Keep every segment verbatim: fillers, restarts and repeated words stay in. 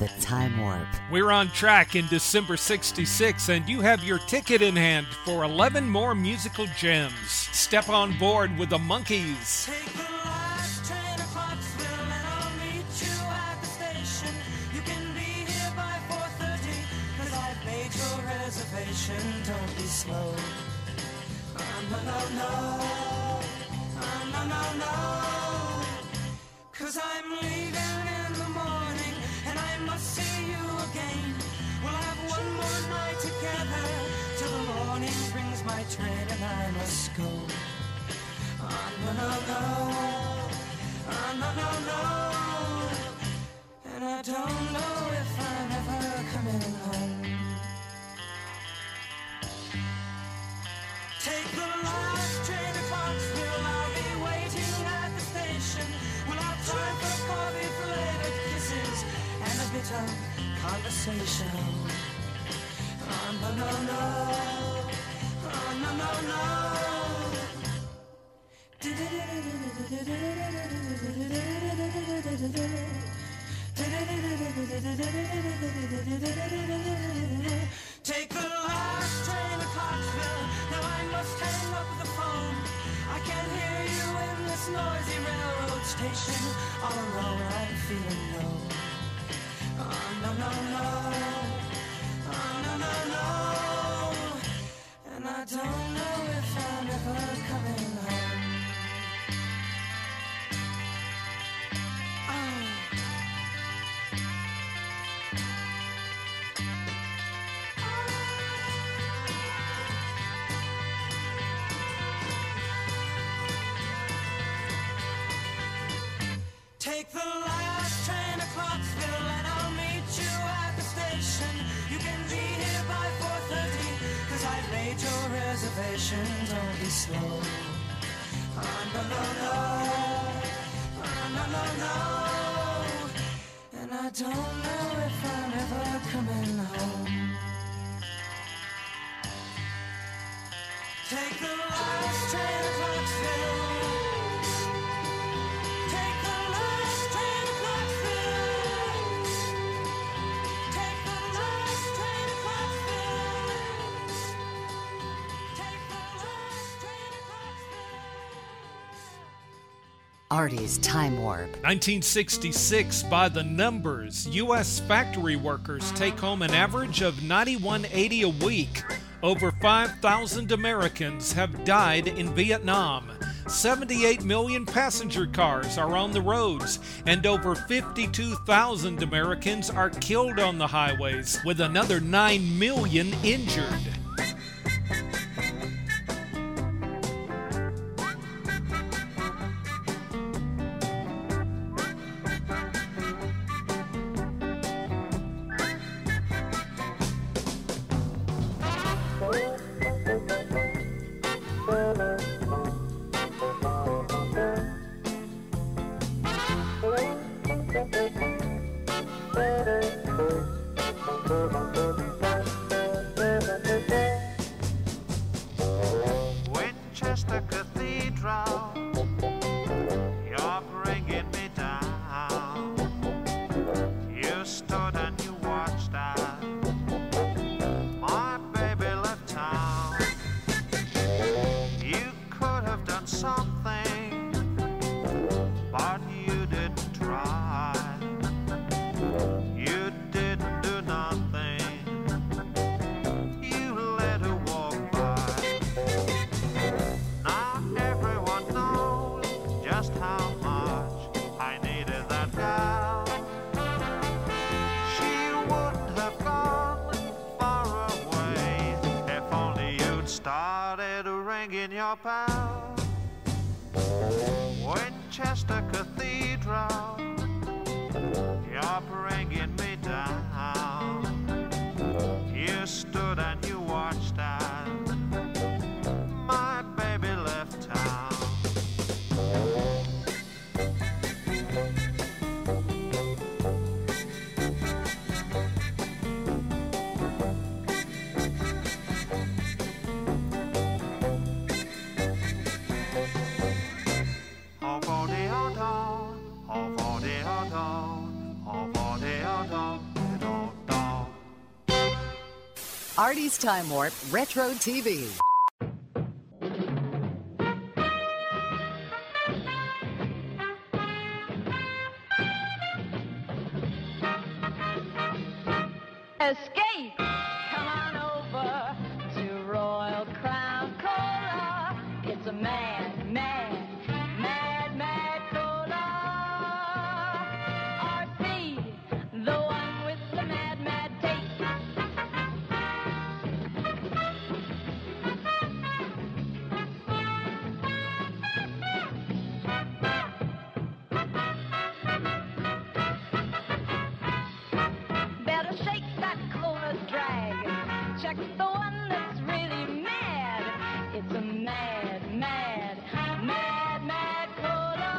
the Time Warp. We're on track in December sixty-six, and you have your ticket in hand for eleven more musical gems. Step on board with the Monkees. Take the last train to Clarksville and I'll meet you at the station. You can be here by four thirty, cause I've made your reservation. Don't be slow. Oh, no, no, no. Oh, no, no, no. Cause I'm leaving in the morning and I must see you again. We'll have one more night together till the morning brings my train and I must go. Oh, no, no, no. Oh, no, no, no. And I don't know if I'm ever coming home. Take the last train to Clarksville. I'll be waiting at the station. We'll have time for coffee, flavored kisses, and a bit of conversation. Oh, no, no, no. Oh, no, no, no. Take the last train to Clarksville. Now I must hang up the phone. I can't hear you in this noisy railroad station. All alone I'm feeling low. Oh, no, no, no. Oh, no, no, no. And I don't know if I'm ever coming home. Take the last train to Clarksville and I'll meet you at the station. You can be here by four thirty, cause I've made your reservation. Don't be slow. Oh, no, no, no. Oh, no, no, no. And I don't know if I'm ever coming home. Take the last train to Clarksville. Artie's Time Warp. nineteen sixty-six, by the numbers, U S factory workers take home an average of ninety-one eighty a week. Over five thousand Americans have died in Vietnam. seventy-eight million passenger cars are on the roads, and over fifty-two thousand Americans are killed on the highways, with another nine million injured. Winchester Cathedral, you're bringing me down. You stood and you watched as my baby left town. You could have done something, but you didn't try. You didn't do nothing. You let her walk by. Now everyone knows just how much I needed that girl. She wouldn't have gone far away if only you'd started ringing your bell. Winchester Cathedral, you're bringing me down. You stood and you watched as my baby left town. Oh, for the old dawn, oh, for the old dawn, oh, for the old dawn. Artie's Time Warp Retro T V. Escape! Come on over to Royal Crown Cola. It's a mad, mad, mad, mad cola. R C, the one with the mad, mad taste. Better shake that cola's drag. Check the one that's really mad. It's a mad, mad, mad, mad cola.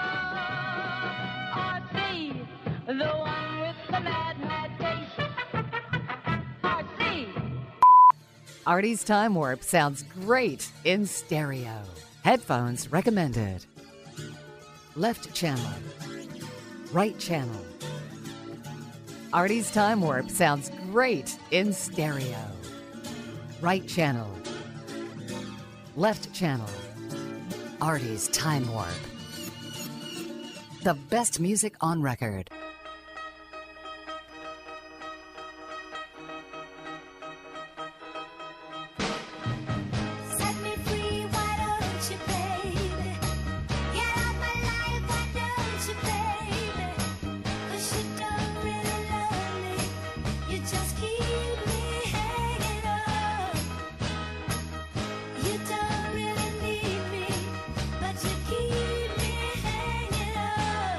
R C, the one with the mad, mad taste. R C. Artie's Time Warp sounds great in stereo. Headphones recommended. Left channel. Right channel. Artie's Time Warp sounds great in stereo. Right channel. Left channel. Artie's Time Warp. The best music on record. Set me free, why don't you, baby? Get out my life, why don't you, baby? 'Cause you don't really love me, you just keep me hanging up. You don't really need me, but you keep me hanging up.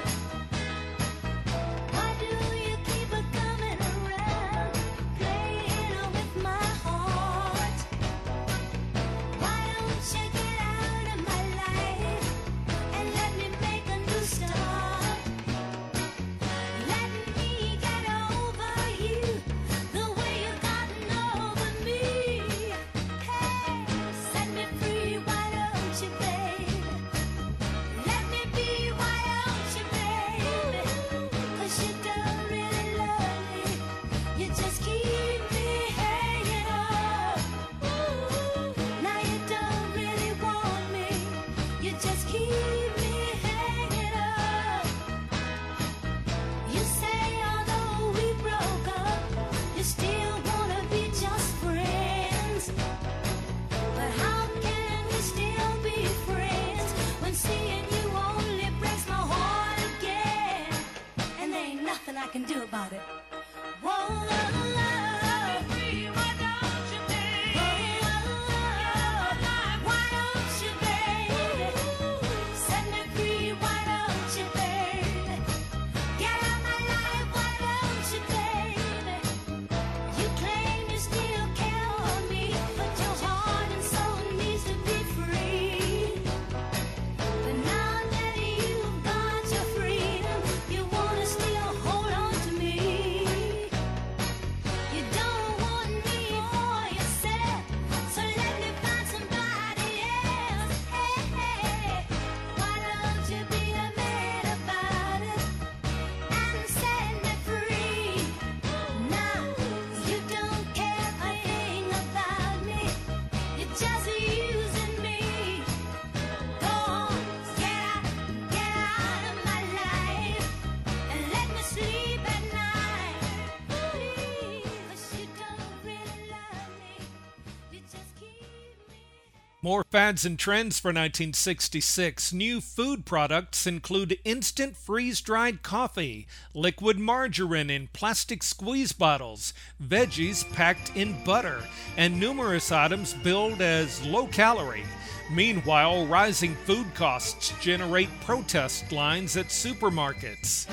Why do you keep on coming around, playing with my heart? Why don't you get out of my life and let me make a new start? Let me get over you the way you've gotten over me. Hey, set me free, why don't you, baby? Let me be, why don't you, baby? 'Cause you don't really love me, you just keep me hanging up. Now you don't really want me, you just keep me hanging up. You say although we broke up, you still wanna be just friends. But how can we still be friends when seeing you only breaks my heart again? And there ain't nothing I can do about it. Whoa, love, why don't you, baby? Why don't you, baby? Set me free, why don't you, baby? Get out my life, why don't you, baby? You claim you still care for me, but your heart and soul needs to be free. But now that you've got your freedom, you wanna still hold on to me. You don't want me for yourself, so let me find somebody else. Hey, hey, why don't you be a man about it and set me free? Now you don't care a thing about me, you're just using me. Go on, get out, get out of my life and let me sleep at night. Please, 'cause you don't really love me, you just keep me. More fads and trends for nineteen sixty-six. New food products include instant freeze-dried coffee, liquid margarine in plastic squeeze bottles, veggies packed in butter, and numerous items billed as low-calorie. Meanwhile, rising food costs generate protest lines at supermarkets.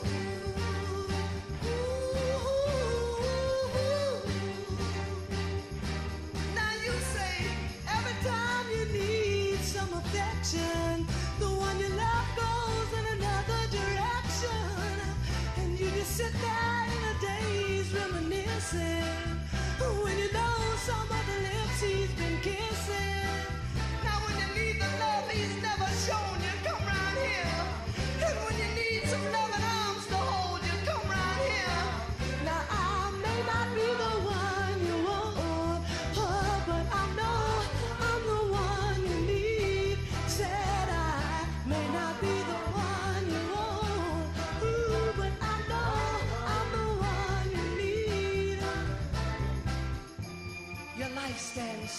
Now you say every time you need some affection, the one you love goes in another direction, and you just sit there in a daze reminiscing when you know some of the lips he's been kissing. Now when you need the love he's never shown you, come round here, and when you need some loving,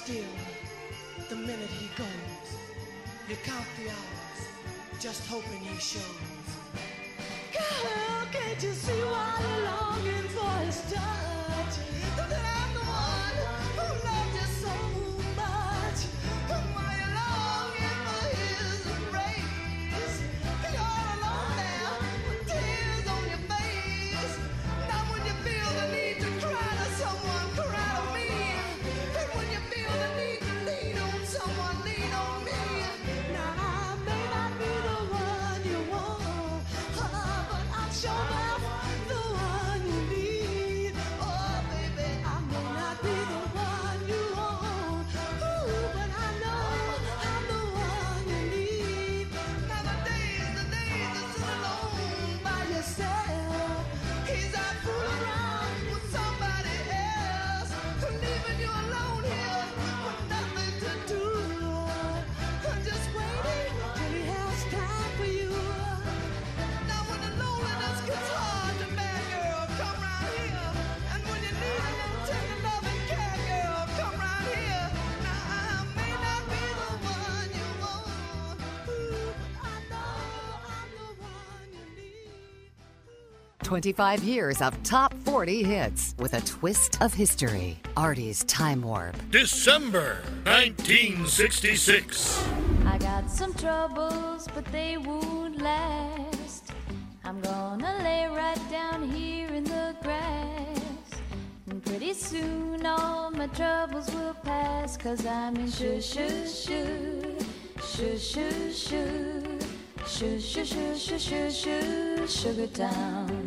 still the minute he goes. You count the hours, just hoping he shows. Girl, can't you see why you're longing for his touch? That I'm the one who loved you so much. Why you're longing for his embrace? You're all alone now, with tears on your face. Now when you feel the need to cry to someone, cry to me. And when you feel the need to lean on someone, lean on me. Now I may not be the one you want, uh, but I'm sure enough the one you need. Oh baby, I may not be the one you want, ooh, but I know I'm the one you need. Now the days, the days are so alone by yourself. He's out fooling around with somebody else, leaving you alone here with nothing to do. Just waiting till he has time for you. Now when the loneliness gets hard to bear, girl, come round here. And when you need a little tender love and care, girl, come round here. Now I may not be the one you want, ooh, but I know I'm the one you need. twenty-five years of top forty hits with a twist of history. Artie's Time Warp. December nineteen sixty-six. I got some troubles, but they won't last. I'm gonna lay right down here in the grass. And pretty soon all my troubles will pass. Cause I'm in shoo shoo shoo, shoo shoo shoo, shoo shoo shoo shoo shoo shoo, Sugar Town.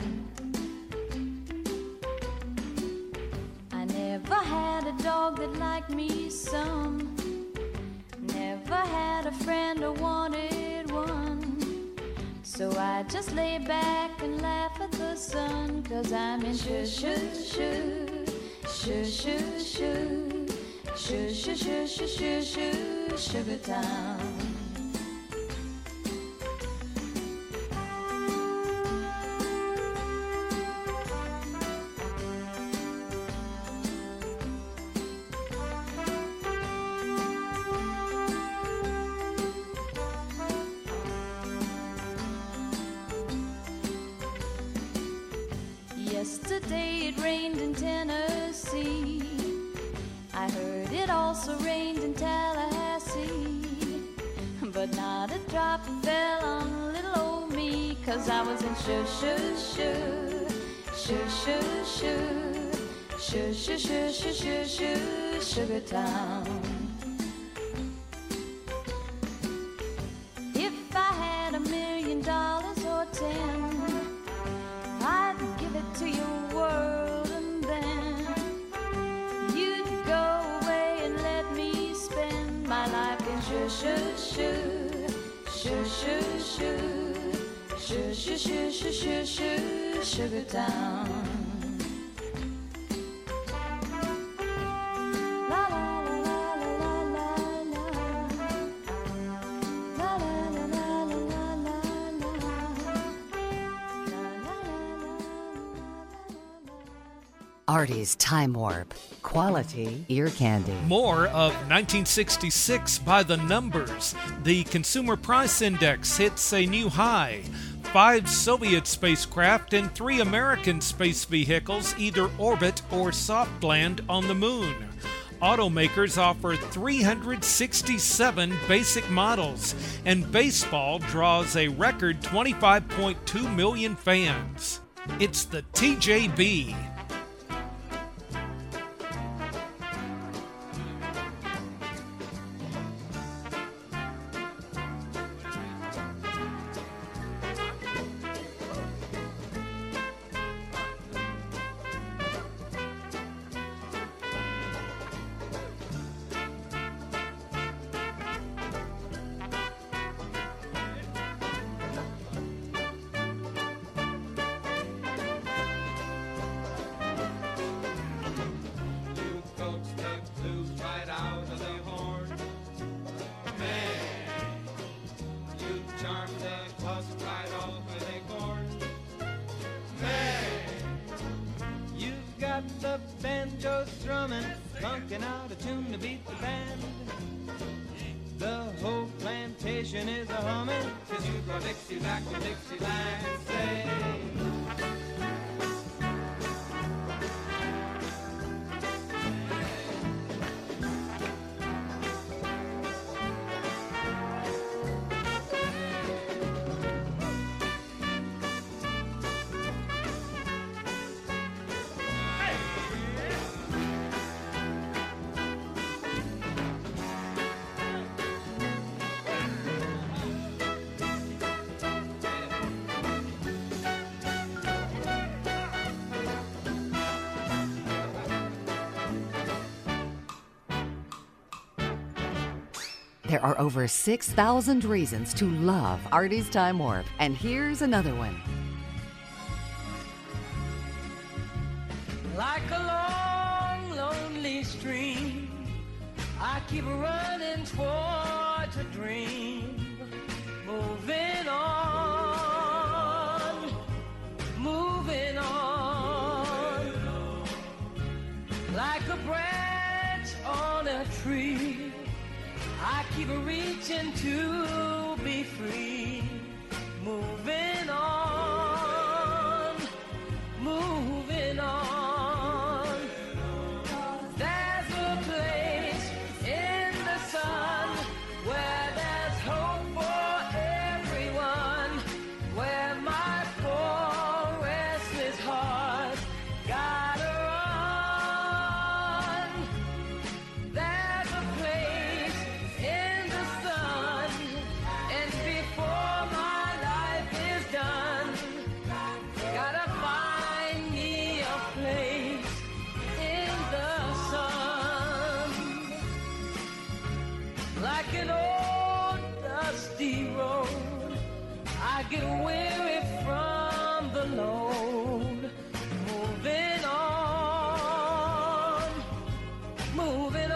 I never had a dog that liked me some. Never had a friend or wanted one. So I just lay back and laugh at the sun. Cause I'm in shoo shoo shoo, shoo shoo shoo, shoo shoo shoo shoo shoo shoo, Sugar Town. Yesterday it rained in Tennessee. I heard it also rained in Tallahassee. But not a drop fell on little old me. Cause I was in shoo shoo shoo, shoo shoo shoo, shoo shoo shoo shoo shoo shoo, Sugar Town. If I had a million dollars or ten, I'd give it to your world, and then you'd go away and let me spend my life in shoo shoo shoo, shoo shoo shoo, shoo shoo shoo shoo shoo shoo, Sugar Town. La la la la la la la, la la la la la la. Artie's Time Warp. Quality ear candy. More of nineteen sixty-six by the numbers. The Consumer Price Index hits a new high. Five Soviet spacecraft and three American space vehicles either orbit or soft land on the moon. Automakers offer three hundred sixty-seven basic models, and baseball draws a record twenty-five point two million fans. It's the T J B. The bend banjo's strumming, funkin' out a tune to beat the band. The whole plantation is a humming, 'cause you brought Dixie back to Dixieland. Say, There are over six thousand reasons to love Artie's Time Warp, and here's another one. Like a long, lonely stream, I keep running towards a dream. Moving on, moving on. Like a branch on a tree, I keep reaching to be free. Moving on, moving on. There's a place in the sun where there's hope for everyone, where my poor restless heart gotta run. There's a place in the sun, and before my life is done, gotta find me a place in the sun. Like an old dusty road, I get weary from the load. Moving on, moving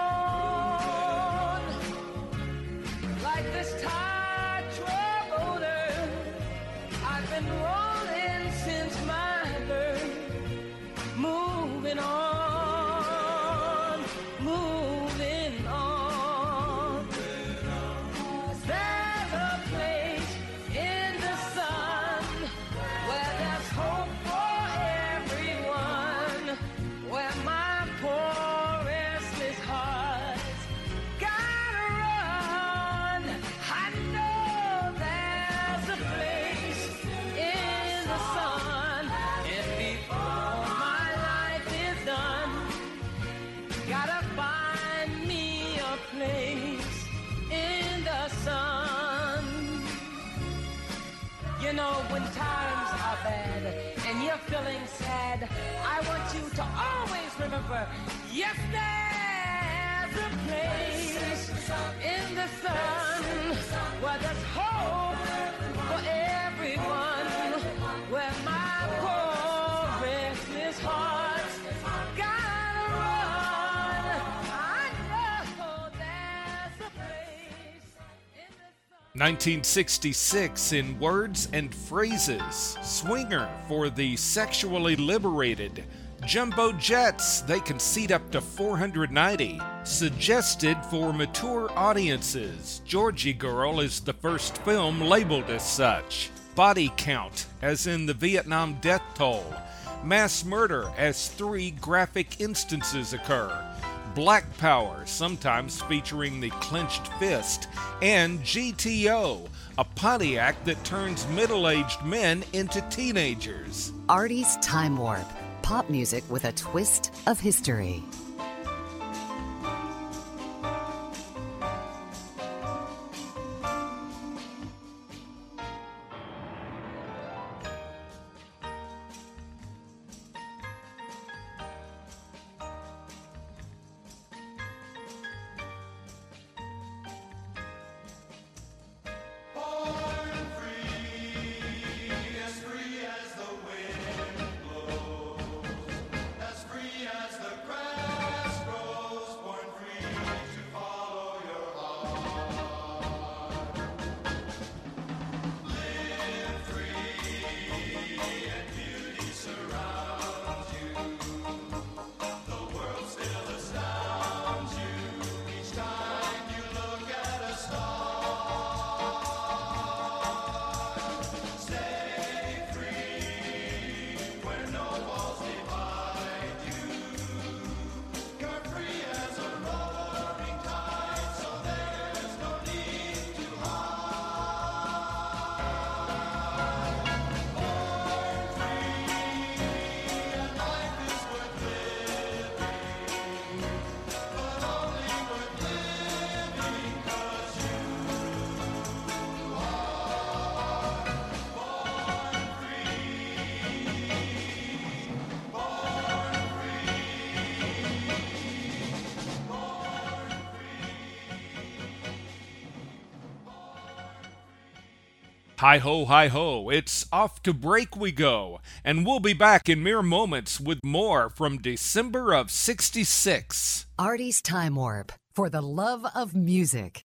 on. Like this tired troubadour, I've been rolling since my birth. Moving on, moving on. There's a place in the sun where there's hope for everyone, where my poor restless heart's gotta run. I know there's a place in the sun, and before my life is done, gotta find me a place in the sun. You know, when times are bad and you're feeling sad, I want you to always remember, yes, there's a place in the sun where there's hope for everyone, where my poor restless heart's gotta run. I know there's a place in the sun. nineteen sixty-six in Words and Phrases. Swinger for the sexually liberated. Jumbo Jets, they can seat up to four hundred ninety. Suggested for mature audiences. Georgie Girl is the first film labeled as such. Body Count, as in the Vietnam death toll. Mass murder, as three graphic instances occur. Black Power, sometimes featuring the clenched fist. And G T O, a Pontiac that turns middle-aged men into teenagers. Artie's Time Warp, pop music with a twist of history. As free as the ground. Hi ho, hi ho, it's off to break we go, and we'll be back in mere moments with more from December of sixty-six. Artie's Time Warp, for the love of music.